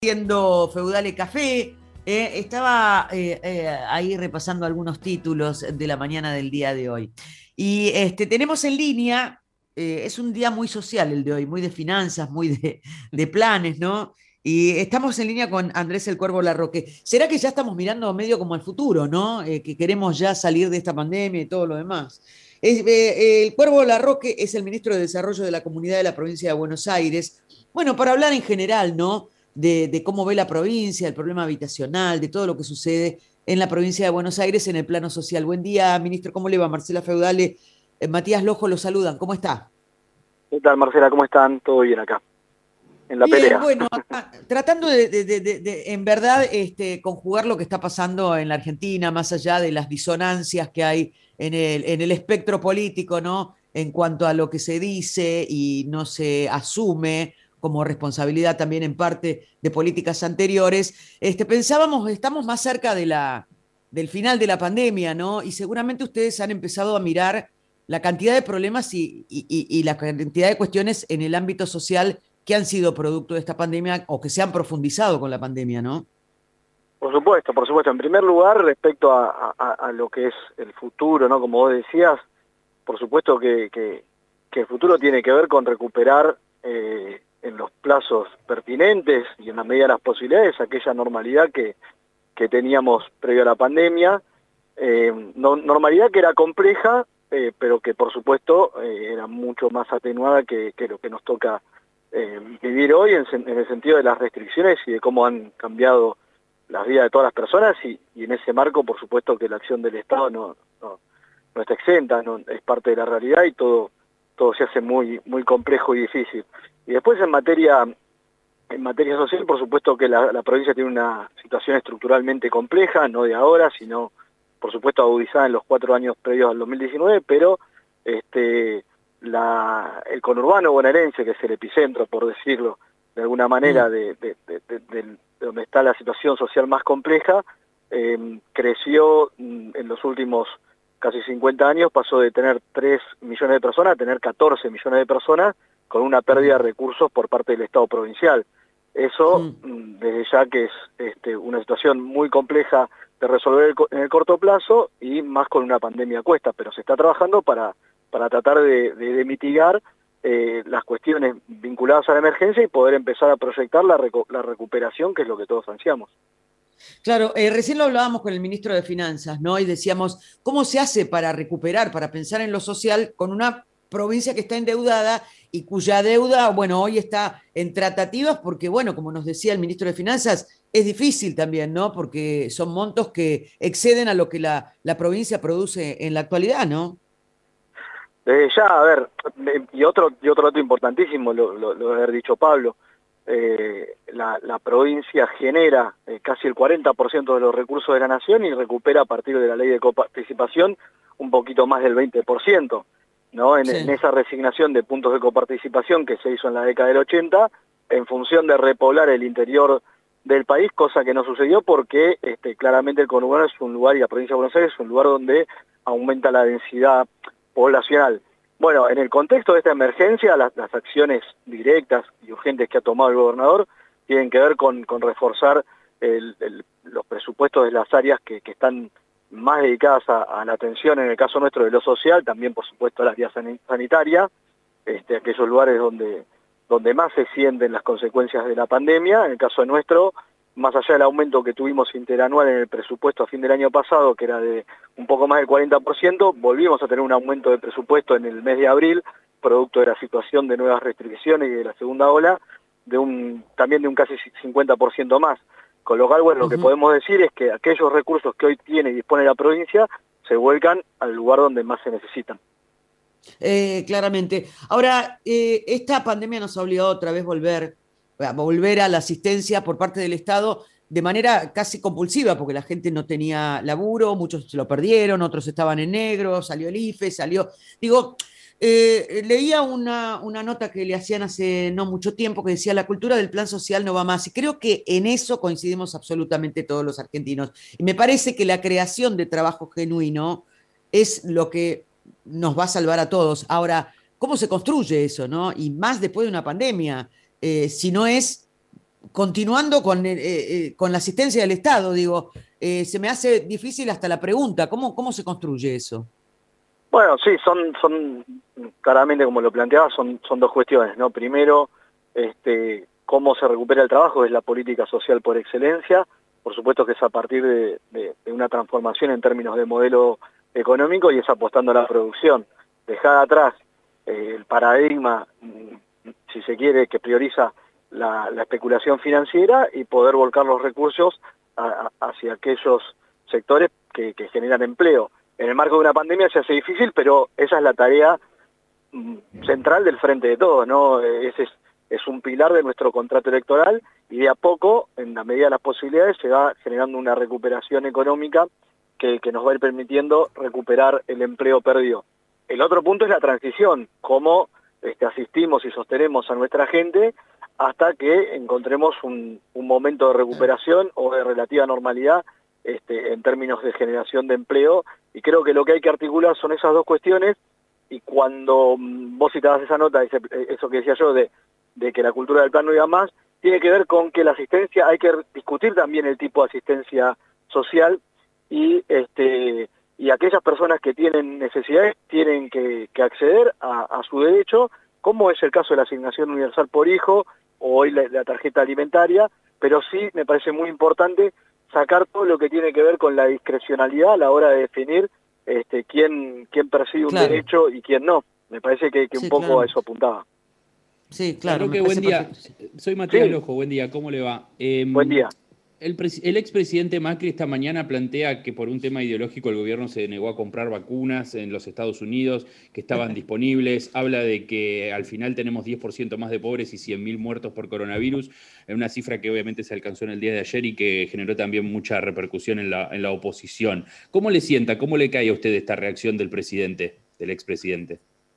Haciendo Feudale Café, estaba ahí repasando algunos títulos de la mañana del día de hoy. Y tenemos en línea, es un día muy social el de hoy, muy de finanzas, muy de planes, ¿no? Y estamos en línea con Andrés el Cuervo Larroque. ¿Será que ya estamos mirando medio como el futuro, ¿no? Que queremos ya salir de esta pandemia y todo lo demás. El Cuervo Larroque es el ministro de Desarrollo de la Comunidad de la Provincia de Buenos Aires. Bueno, para hablar en general, ¿no? De cómo ve la provincia, el problema habitacional, de todo lo que sucede en la provincia de Buenos Aires en el plano social. Buen día, ministro, ¿cómo le va? Marcela Feudale, Matías Lojo lo saludan, ¿cómo está? ¿Qué tal, Marcela? ¿Cómo están? ¿Todo bien acá? En la Bien, pelea. bueno, tratando en verdad conjugar lo que está pasando en la Argentina, más allá de las disonancias que hay en el espectro político, ¿no? En cuanto a lo que se dice y no se asume como responsabilidad también en parte de políticas anteriores, pensábamos, estamos más cerca del final de la pandemia, ¿no? Y seguramente ustedes han empezado a mirar la cantidad de problemas y la cantidad de cuestiones en el ámbito social que han sido producto de esta pandemia o que se han profundizado con la pandemia, ¿no? Por supuesto, por supuesto. En primer lugar, respecto a lo que es el futuro, ¿no? Como vos decías, por supuesto que el futuro tiene que ver con recuperar en los plazos pertinentes y en la medida de las posibilidades aquella normalidad que teníamos previo a la pandemia. Normalidad que era compleja, pero que por supuesto era mucho más atenuada que lo que nos toca vivir hoy en el sentido de las restricciones y de cómo han cambiado las vidas de todas las personas y en ese marco por supuesto que la acción del Estado no está exenta, no, es parte de la realidad y todo se hace muy complejo y difícil. Y después en materia social, por supuesto que la provincia tiene una situación estructuralmente compleja, no de ahora, sino por supuesto agudizada en los 4 años previos al 2019, pero el conurbano bonaerense, que es el epicentro, por decirlo de alguna manera, de donde está la situación social más compleja, creció en los últimos casi 50 años, pasó de tener 3 millones de personas a tener 14 millones de personas, con una pérdida de recursos por parte del Estado provincial. Eso, desde ya que es una situación muy compleja de resolver en el corto plazo y más con una pandemia a cuesta, pero se está trabajando para tratar de mitigar las cuestiones vinculadas a la emergencia y poder empezar a proyectar la recuperación, que es lo que todos ansiamos. Claro, recién lo hablábamos con el ministro de Finanzas, ¿no? Y decíamos, ¿cómo se hace para recuperar, para pensar en lo social con una provincia que está endeudada y cuya deuda, bueno, hoy está en tratativas porque, bueno, como nos decía el ministro de Finanzas, es difícil también, ¿no? Porque son montos que exceden a lo que la provincia produce en la actualidad, ¿no? Desde ya, a ver, y otro dato importantísimo, lo debe haber dicho Pablo, la provincia genera casi el 40% de los recursos de la nación y recupera a partir de la ley de coparticipación un poquito más del 20%, ¿no? En Sí. esa resignación de puntos de coparticipación que se hizo en la década del 80, en función de repoblar el interior del país, cosa que no sucedió porque claramente el conurbano es un lugar, y la provincia de Buenos Aires es un lugar donde aumenta la densidad poblacional. Bueno, en el contexto de esta emergencia, las acciones directas y urgentes que ha tomado el gobernador tienen que ver con reforzar los presupuestos de las áreas que están más dedicadas a la atención, en el caso nuestro de lo social, también por supuesto a las vías sanitarias, aquellos lugares donde más se sienten las consecuencias de la pandemia. En el caso nuestro, más allá del aumento que tuvimos interanual en el presupuesto a fin del año pasado, que era de un poco más del 40%, volvimos a tener un aumento de presupuesto en el mes de abril, producto de la situación de nuevas restricciones y de la segunda ola, también de un casi 50% más. Con lo cual, bueno, lo que podemos decir es que aquellos recursos que hoy tiene y dispone la provincia se vuelcan al lugar donde más se necesitan. Claramente. Ahora, esta pandemia nos ha obligado otra vez a volver a la asistencia por parte del Estado de manera casi compulsiva, porque la gente no tenía laburo, muchos se lo perdieron, otros estaban en negro, salió el IFE, salió. Digo, leía una nota que le hacían hace no mucho tiempo que decía: la cultura del plan social no va más. Y creo que en eso coincidimos absolutamente todos los argentinos. Y me parece que la creación de trabajo genuino es lo que nos va a salvar a todos. Ahora, ¿cómo se construye eso, no? Y más después de una pandemia, si no es continuando con la asistencia del Estado, digo, se me hace difícil hasta la pregunta, ¿cómo se construye eso? Bueno, sí, son claramente como lo planteaba, son dos cuestiones, ¿no? Primero, cómo se recupera el trabajo es la política social por excelencia. Por supuesto que es a partir de una transformación en términos de modelo económico y es apostando a la producción. Dejar atrás el paradigma, si se quiere, que prioriza la especulación financiera y poder volcar los recursos hacia aquellos sectores que generan empleo. En el marco de una pandemia se hace difícil, pero esa es la tarea central del Frente de Todos, ¿no? Ese es un pilar de nuestro contrato electoral y de a poco, en la medida de las posibilidades, se va generando una recuperación económica que nos va a ir permitiendo recuperar el empleo perdido. El otro punto es la transición, cómo asistimos y sostenemos a nuestra gente hasta que encontremos un momento de recuperación o de relativa normalidad en términos de generación de empleo, y creo que lo que hay que articular son esas dos cuestiones. Y cuando vos citabas esa nota, eso que decía yo de que la cultura del plan no iba más, tiene que ver con que la asistencia, hay que discutir también el tipo de asistencia social y aquellas personas que tienen necesidades tienen que acceder a su derecho, como es el caso de la asignación universal por hijo o hoy la tarjeta alimentaria, pero sí me parece muy importante sacar todo lo que tiene que ver con la discrecionalidad a la hora de definir quién percibe un Claro, derecho y quién no. Me parece que un sí, poco a claro. eso apuntaba. Sí, claro, me Roque, buen parece día. perfecto. Sí. Soy Matías Sí, Lojo, buen día, ¿cómo le va? buen día. El expresidente Macri esta mañana plantea que por un tema ideológico el gobierno se negó a comprar vacunas en los Estados Unidos, que estaban disponibles. Habla de que al final tenemos 10% más de pobres y 100.000 muertos por coronavirus, una cifra que obviamente se alcanzó en el día de ayer y que generó también mucha repercusión en la oposición. ¿Cómo le sienta, cómo le cae a usted esta reacción del presidente, del expresidente?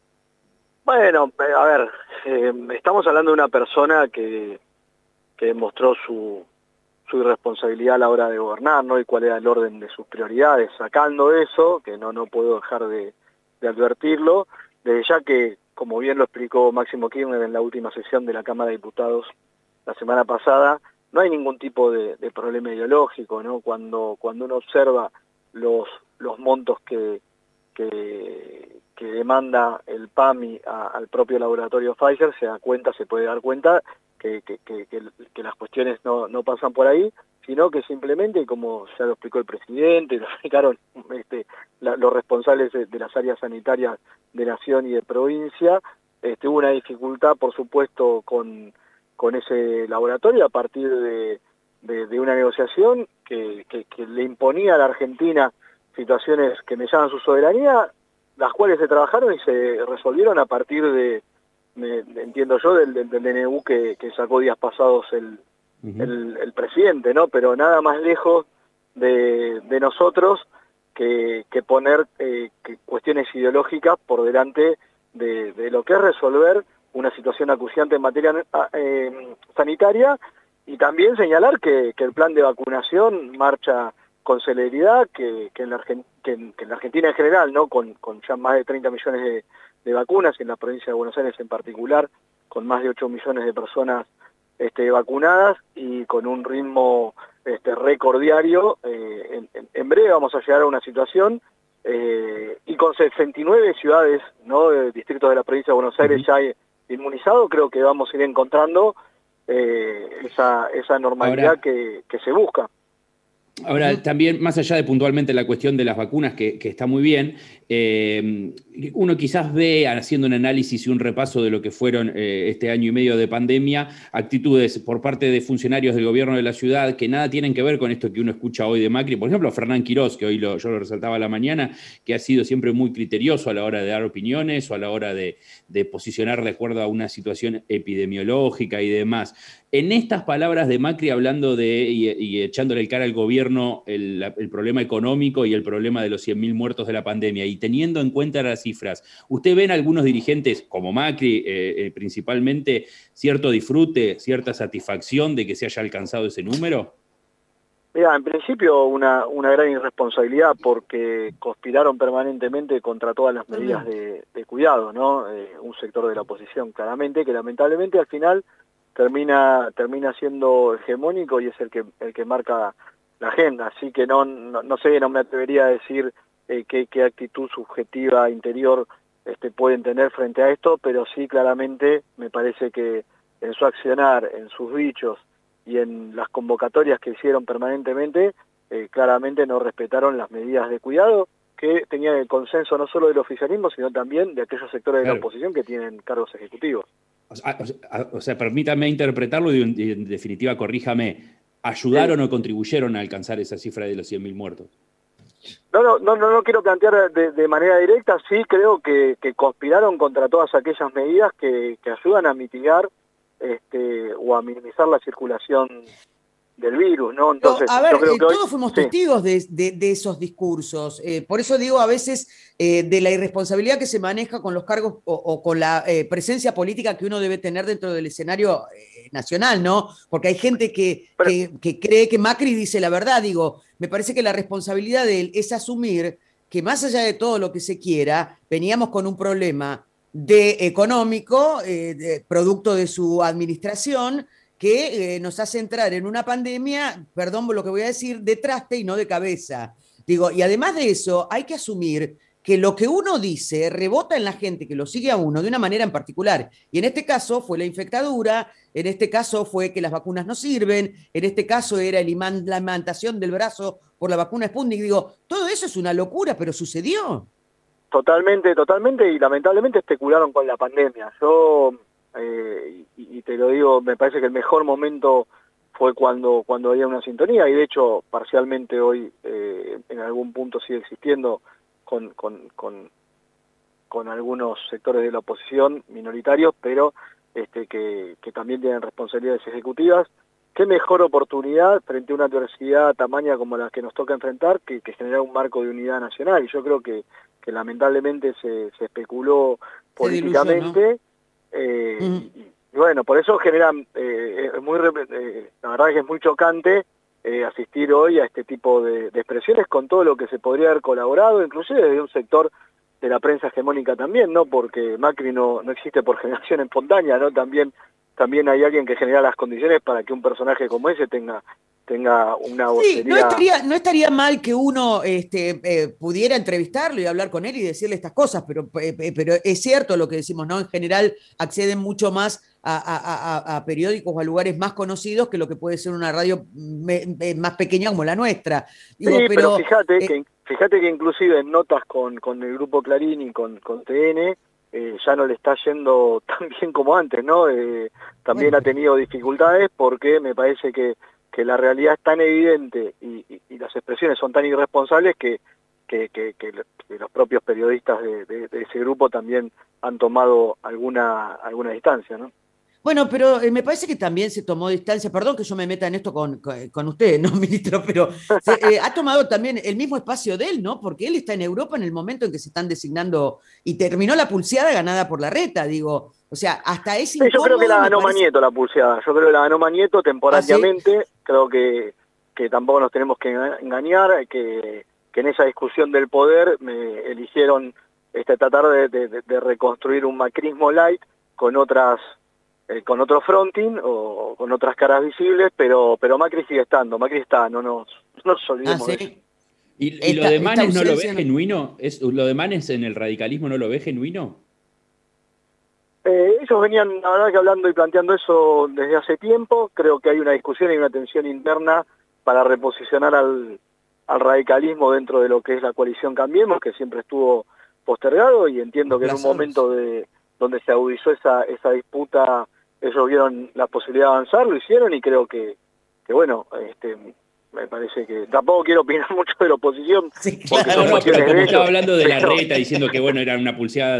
Bueno, a ver, estamos hablando de una persona que mostró su irresponsabilidad a la hora de gobernar, ¿no? Y cuál era el orden de sus prioridades. Sacando eso, que no puedo dejar de advertirlo, desde ya que, como bien lo explicó Máximo Kirchner en la última sesión de la Cámara de Diputados la semana pasada, no hay ningún tipo de problema ideológico, ¿no? Cuando uno observa los montos que demanda el PAMI al propio laboratorio Pfizer, se puede dar cuenta que las cuestiones no pasan por ahí, sino que simplemente, como ya lo explicó el presidente, lo explicaron los responsables de las áreas sanitarias de Nación y de provincia, hubo una dificultad, por supuesto, con ese laboratorio a partir de una negociación que le imponía a la Argentina situaciones que mellaban su soberanía, las cuales se trabajaron y se resolvieron a partir entiendo yo, del DNU que sacó días pasados el presidente, ¿no? Pero nada más lejos de nosotros que poner cuestiones ideológicas por delante de lo que es resolver una situación acuciante en materia sanitaria, y también señalar que el plan de vacunación marcha con celeridad, que en la Argentina en general, ¿no? Con ya más de 30 millones de vacunas, y en la provincia de Buenos Aires en particular, con más de 8 millones de personas vacunadas y con un ritmo récord diario. En breve vamos a llegar a una situación y con 69 ciudades, ¿no? Distritos de la provincia de Buenos Aires ya inmunizado, creo que vamos a ir encontrando esa normalidad Ahora, que se busca. Ahora, también, más allá de puntualmente la cuestión de las vacunas, que está muy bien, uno quizás ve, haciendo un análisis y un repaso de lo que fueron este año y medio de pandemia, actitudes por parte de funcionarios del gobierno de la ciudad que nada tienen que ver con esto que uno escucha hoy de Macri. Por ejemplo, Fernán Quirós, que hoy yo lo resaltaba a la mañana, que ha sido siempre muy criterioso a la hora de dar opiniones o a la hora de posicionar de acuerdo a una situación epidemiológica y demás. En estas palabras de Macri, hablando y echándole el cara al gobierno el problema económico y el problema de los 100.000 muertos de la pandemia, y teniendo en cuenta las cifras, ¿usted ve en algunos dirigentes, como Macri principalmente, cierto disfrute, cierta satisfacción de que se haya alcanzado ese número? Mira, en principio una gran irresponsabilidad, porque conspiraron permanentemente contra todas las medidas de cuidado, ¿no? Un sector de la oposición, claramente, que lamentablemente al final termina siendo hegemónico y es el que marca la agenda. Así que no sé, no me atrevería a decir qué actitud subjetiva interior pueden tener frente a esto, pero sí claramente me parece que en su accionar, en sus dichos y en las convocatorias que hicieron permanentemente, claramente no respetaron las medidas de cuidado que tenían el consenso no solo del oficialismo, sino también de aquellos sectores de la oposición que tienen cargos ejecutivos. O sea, permítame interpretarlo y en definitiva corríjame, ¿ayudaron o contribuyeron a alcanzar esa cifra de los 100.000 muertos? No quiero plantear de manera directa, sí creo que conspiraron contra todas aquellas medidas que ayudan a mitigar o a minimizar la circulación del virus, ¿no? Entonces, a ver, yo creo que hoy, todos fuimos testigos de esos discursos. Por eso digo a veces de la irresponsabilidad que se maneja con los cargos o con la presencia política que uno debe tener dentro del escenario nacional, ¿no? Porque hay gente que cree que Macri dice la verdad. Digo, me parece que la responsabilidad de él es asumir que más allá de todo lo que se quiera, veníamos con un problema económico, producto de su administración, que nos hace entrar en una pandemia, perdón por lo que voy a decir, de traste y no de cabeza. Digo, y además de eso, hay que asumir que lo que uno dice rebota en la gente que lo sigue a uno de una manera en particular. Y en este caso fue la infectadura, en este caso fue que las vacunas no sirven, en este caso era la imantación del brazo por la vacuna Sputnik. Digo, todo eso es una locura, pero sucedió. Totalmente, y lamentablemente especularon con la pandemia. Yo, y te lo digo, me parece que el mejor momento fue cuando había una sintonía, y de hecho parcialmente hoy en algún punto sigue existiendo con algunos sectores de la oposición minoritarios, pero que también tienen responsabilidades ejecutivas. Qué mejor oportunidad frente a una adversidad tamaña como la que nos toca enfrentar que generar un marco de unidad nacional. Y yo creo que lamentablemente se especuló políticamente, y bueno, por eso generan, la verdad es que es muy chocante asistir hoy a este tipo de expresiones con todo lo que se podría haber colaborado, inclusive desde un sector de la prensa hegemónica también, ¿no? Porque Macri no existe por generación espontánea, ¿no? También hay alguien que genera las condiciones para que un personaje como ese tenga una vocería. Sí, no estaría mal que uno pudiera entrevistarlo y hablar con él y decirle estas cosas, pero es cierto lo que decimos, ¿no? En general acceden mucho más a periódicos o a lugares más conocidos que lo que puede ser una radio más pequeña como la nuestra. Digo, sí, pero fíjate que inclusive en notas con el Grupo Clarín y con TN, ya no le está yendo tan bien como antes, ¿no? También ha tenido dificultades porque me parece que la realidad es tan evidente y las expresiones son tan irresponsables que los propios periodistas de ese grupo también han tomado alguna distancia, ¿no? Bueno, pero me parece que también se tomó distancia, perdón que yo me meta en esto con usted, ¿no, ministro? Pero ha tomado también el mismo espacio de él, ¿no? Porque él está en Europa en el momento en que se están designando y terminó la pulseada ganada por Larreta, digo. O sea, hasta ese incómodo. Yo creo que la ganó Manieto la pulseada, yo creo que la ganó Manieto temporariamente. ¿Ah, sí? Creo que tampoco nos tenemos que engañar, que en esa discusión del poder me eligieron tratar de reconstruir un macrismo light con otro fronting o con otras caras visibles, pero Macri sigue estando, Macri está, no nos olvidemos de eso. ¿Y lo de Manes no lo ve genuino? ¿Lo de Manes en el radicalismo no lo ve genuino? Ellos venían, la verdad, que hablando y planteando eso desde hace tiempo. Creo que hay una discusión y una tensión interna para reposicionar al radicalismo dentro de lo que es la coalición Cambiemos, que siempre estuvo postergado, y entiendo que en un momento donde se agudizó esa disputa, ellos vieron la posibilidad de avanzar, lo hicieron, y creo que bueno, me parece que tampoco quiero opinar mucho de la oposición. Sí, claro. No, pero como estaba hablando de Larreta, diciendo que bueno, era una pulseada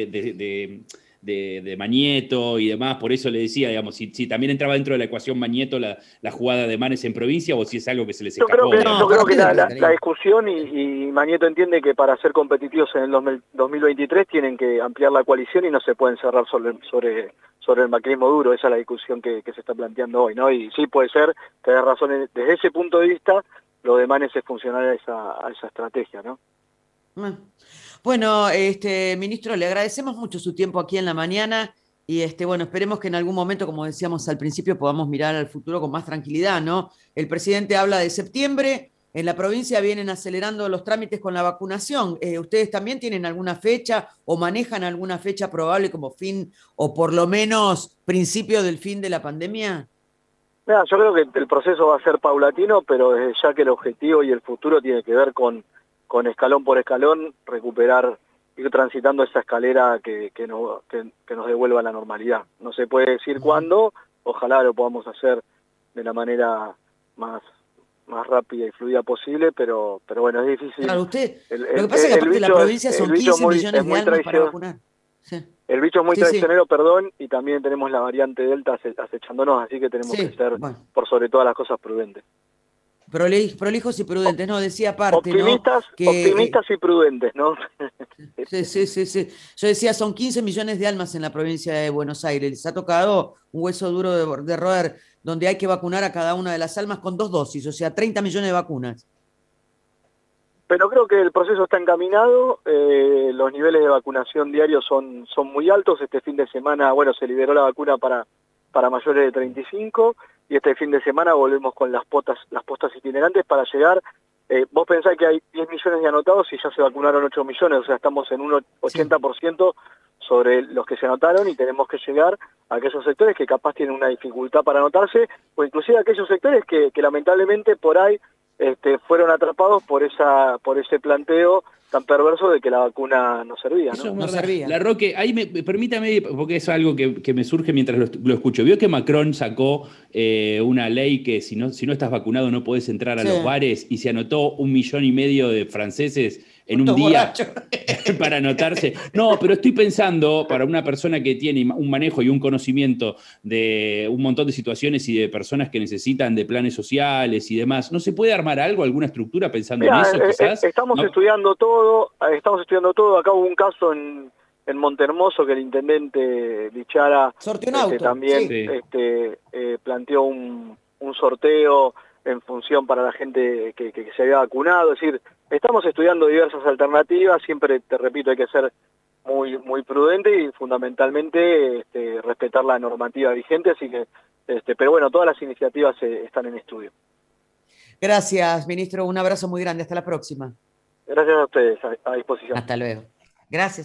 de Manieto y demás, por eso le decía, digamos, si también entraba dentro de la ecuación Manieto la jugada de Manes en provincia, o si es algo que se les escapó. Yo creo que la discusión, y Manieto entiende que para ser competitivos en el 2023 tienen que ampliar la coalición y no se pueden cerrar sobre el macrismo duro. Esa es la discusión que se está planteando hoy, ¿no? Y sí, puede ser, tenés razón, desde ese punto de vista, lo de Manes es funcional a esa estrategia, ¿no? Bueno, ministro, le agradecemos mucho su tiempo aquí en la mañana. Y bueno, esperemos que en algún momento, como decíamos al principio, podamos mirar al futuro con más tranquilidad, ¿no? El presidente habla de septiembre, en la provincia vienen acelerando los trámites con la vacunación. ¿Ustedes también tienen alguna fecha o manejan alguna fecha probable como fin o por lo menos principio del fin de la pandemia? Mira, yo creo que el proceso va a ser paulatino, pero desde ya que el objetivo y el futuro tiene que ver con escalón por escalón, recuperar, ir transitando esa escalera que nos devuelva la normalidad. No se puede decir cuándo, ojalá lo podamos hacer de la manera más rápida y fluida posible, pero bueno, es difícil. Claro, lo que pasa es que aparte de la provincia son 15 millones de almas para vacunar. Sí. El bicho es muy Sí, sí. traicionero, perdón, y también tenemos la variante Delta acechándonos, así que tenemos que Sí, ser, bueno. por sobre todas las cosas, prudentes. Prolijos y prudentes, no, decía aparte, ¿no? Optimistas, Que optimistas y prudentes, ¿no? sí, sí, sí, sí. Yo decía, son 15 millones de almas en la provincia de Buenos Aires. Les ha tocado un hueso duro de roer, donde hay que vacunar a cada una de las almas con 2 dosis, o sea, 30 millones de vacunas. Pero creo que el proceso está encaminado, los niveles de vacunación diarios son muy altos. Este fin de semana, bueno, se liberó la vacuna para mayores de 35 y este fin de semana volvemos con las postas itinerantes para llegar. Vos pensás que hay 10 millones de anotados y ya se vacunaron 8 millones, o sea, estamos en un 80% sobre los que se anotaron y tenemos que llegar a aquellos sectores que capaz tienen una dificultad para anotarse, o inclusive a aquellos sectores que lamentablemente por ahí fueron atrapados por ese planteo tan perverso de que la vacuna no servía, ¿no? Eso es No verdad. servía. La Roque, ahí permítame, porque es algo que me surge mientras lo escucho. Vio que Macron sacó una ley que si no estás vacunado no podés entrar a Sí, los bares y se anotó 1,5 millones de franceses en un estos día borrachos. para anotarse. No, pero estoy pensando, para una persona que tiene un manejo y un conocimiento de un montón de situaciones y de personas que necesitan de planes sociales y demás, ¿no se puede armar algo, alguna estructura pensando en Mira, eso quizás? estamos ¿No? estudiando todo, acá hubo un caso en Montehermoso que el intendente Lichara Sorteó un auto, también sí. Sí. planteó un sorteo en función para la gente que se había vacunado. Es decir, estamos estudiando diversas alternativas, siempre, te repito, hay que ser muy prudente y fundamentalmente respetar la normativa vigente, así que, pero bueno, todas las iniciativas están en estudio. Gracias, ministro. Un abrazo muy grande. Hasta la próxima. Gracias a ustedes, a disposición. Hasta luego. Gracias.